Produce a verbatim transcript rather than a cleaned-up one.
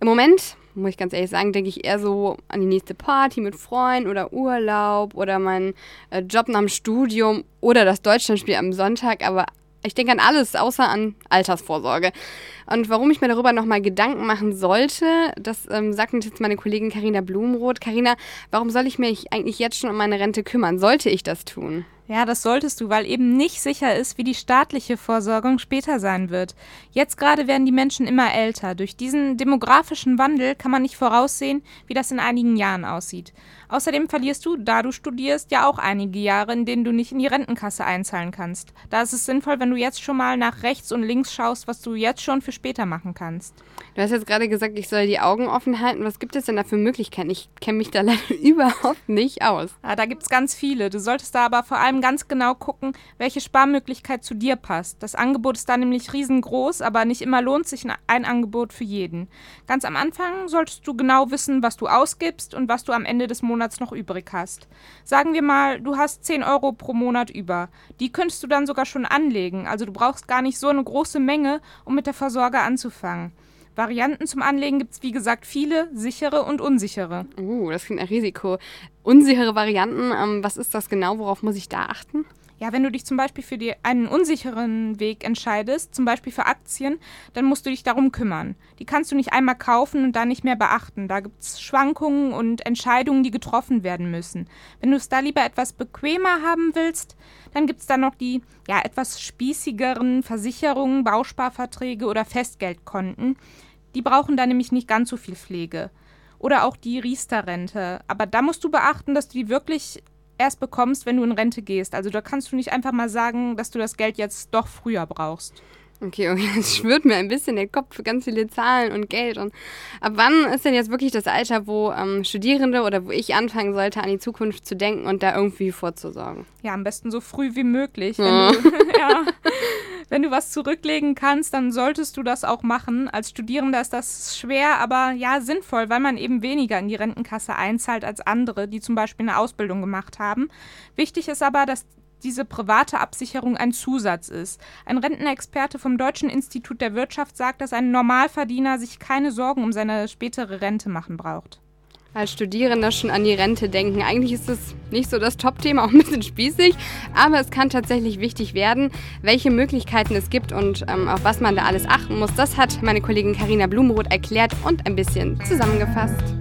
Moment, muss ich ganz ehrlich sagen, denke ich eher so an die nächste Party mit Freunden oder Urlaub oder meinen äh, Job nach dem Studium oder das Deutschlandspiel am Sonntag, aber ich denke an alles, außer an Altersvorsorge. Und warum ich mir darüber nochmal Gedanken machen sollte, das ähm, sagt uns jetzt meine Kollegin Carina Blumenroth. Carina, warum soll ich mich eigentlich jetzt schon um meine Rente kümmern? Sollte ich das tun? Ja, das solltest du, weil eben nicht sicher ist, wie die staatliche Vorsorgung später sein wird. Jetzt gerade werden die Menschen immer älter. Durch diesen demografischen Wandel kann man nicht voraussehen, wie das in einigen Jahren aussieht. Außerdem verlierst du, da du studierst, ja auch einige Jahre, in denen du nicht in die Rentenkasse einzahlen kannst. Da ist es sinnvoll, wenn du jetzt schon mal nach rechts und links schaust, was du jetzt schon für später machen kannst. Du hast jetzt gerade gesagt, ich soll die Augen offen halten. Was gibt es denn da für Möglichkeiten? Ich kenne mich da leider überhaupt nicht aus. Ja, da gibt es ganz viele. Du solltest da aber vor allem ganz genau gucken, welche Sparmöglichkeit zu dir passt. Das Angebot ist da nämlich riesengroß, aber nicht immer lohnt sich ein Angebot für jeden. Ganz am Anfang solltest du genau wissen, was du ausgibst und was du am Ende des Monats noch übrig hast. Sagen wir mal, du hast zehn Euro pro Monat über. Die könntest du dann sogar schon anlegen. Also du brauchst gar nicht so eine große Menge, um mit der Vorsorge anzufangen. Varianten zum Anlegen gibt es, wie gesagt, viele, sichere und unsichere. Uh, das klingt nach Risiko. Unsichere Varianten, ähm, was ist das genau? Worauf muss ich da achten? Ja, wenn du dich zum Beispiel für die, einen unsicheren Weg entscheidest, zum Beispiel für Aktien, dann musst du dich darum kümmern. Die kannst du nicht einmal kaufen und dann nicht mehr beachten. Da gibt es Schwankungen und Entscheidungen, die getroffen werden müssen. Wenn du es da lieber etwas bequemer haben willst, dann gibt es da noch die ja, etwas spießigeren Versicherungen, Bausparverträge oder Festgeldkonten. Die brauchen da nämlich nicht ganz so viel Pflege. Oder auch die Riester-Rente. Aber da musst du beachten, dass du die wirklich erst bekommst, wenn du in Rente gehst. Also da kannst du nicht einfach mal sagen, dass du das Geld jetzt doch früher brauchst. Okay, okay, es schwirrt mir ein bisschen der Kopf für ganz viele Zahlen und Geld. Und ab wann ist denn jetzt wirklich das Alter, wo ähm, Studierende oder wo ich anfangen sollte, an die Zukunft zu denken und da irgendwie vorzusorgen? Ja, am besten so früh wie möglich. Wenn, Ja. du, ja, wenn du was zurücklegen kannst, dann solltest du das auch machen. Als Studierender ist das schwer, aber ja, sinnvoll, weil man eben weniger in die Rentenkasse einzahlt als andere, die zum Beispiel eine Ausbildung gemacht haben. Wichtig ist aber, dass diese private Absicherung ein Zusatz ist. Ein Rentenexperte vom Deutschen Institut der Wirtschaft sagt, dass ein Normalverdiener sich keine Sorgen um seine spätere Rente machen braucht. Als Studierender schon an die Rente denken. Eigentlich ist das nicht so das Top-Thema, auch ein bisschen spießig, aber es kann tatsächlich wichtig werden, welche Möglichkeiten es gibt und ähm, auf was man da alles achten muss. Das hat meine Kollegin Carina Blumenroth erklärt und ein bisschen zusammengefasst.